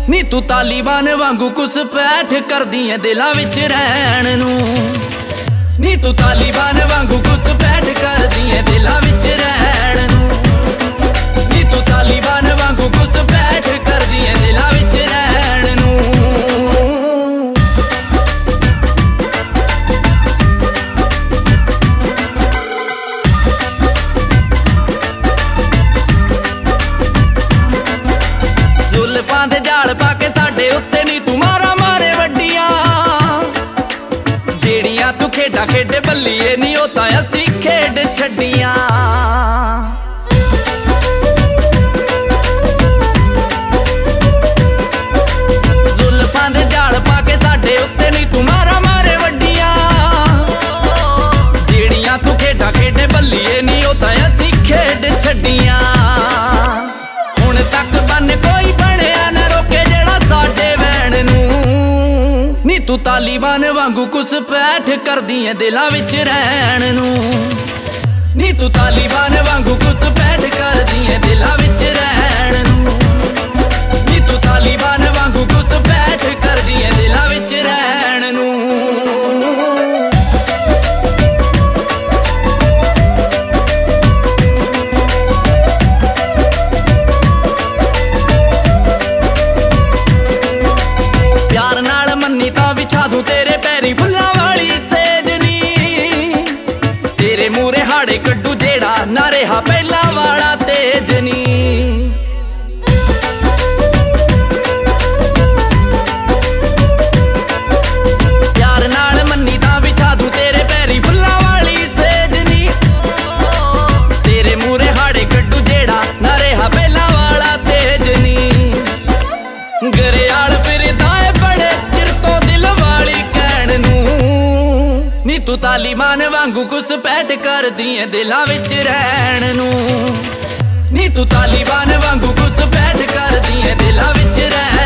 नी तू तालिबान वांगू घुसपैठ करदी है दिलां विच रहण नूं। नी तू तालिबान वांगू घुसपैठ करदी है दिलां विच रहण नूं। नी तू तालिबान वांगू घुसपैठ करदी है दिलां विच रहण नूं। जुल्फां दे जाल पाके साडे उत्ते नी तू मारा मारे वड्डियां, जेड़ियां तू खेडां खेडे बल्लीए नी ओ तां असीं खेड छड्डियां। जुल्फां दे जाल पाके साडे उत्ते नी तू मारा मारे वड्डियां, जेड़ियां तू खेडां खेडे बल्लीए नी ओ तां असीं खेड छड्डियां। हुण तक बन कोई बणिया ना रोके जेड़ा साडे वैण नूं। नी तू तालिबान वांगू घुसपैठ करदी है दिलां विच रहण नूं। नी तू तालिबान वांगू घुसपैठ करदी है दिलां विच रहण नूं। नी तू तालिबान वांगू घुसपैठ करदी है दिलां विच रहण नूं। प्यार नाल मन्नी तां विछा दूं तेरे पैरी फुल्लां वाली सेजनी, तेरे मूरे हाड़े कड्डू जेड़ा ना रहा पहला वाला तेजनी। प्यार नाल मन्नी तां विछा दूं तेरे पैरी फुल्लां वाली सेजनी, तेरे मूरे हाड़े कड्डू जेड़ा ना रहा पहला वाला तेजनी। गरेयाल फिरदा है बड़े चिर तो दिल वाली कहण नूं। नी तू तालिबान वांगू घुसपैठ करदी है दिलां विच रहण नूं। नी तू तालिबान वांगू घुसपैठ करदी है दिलां विच रहण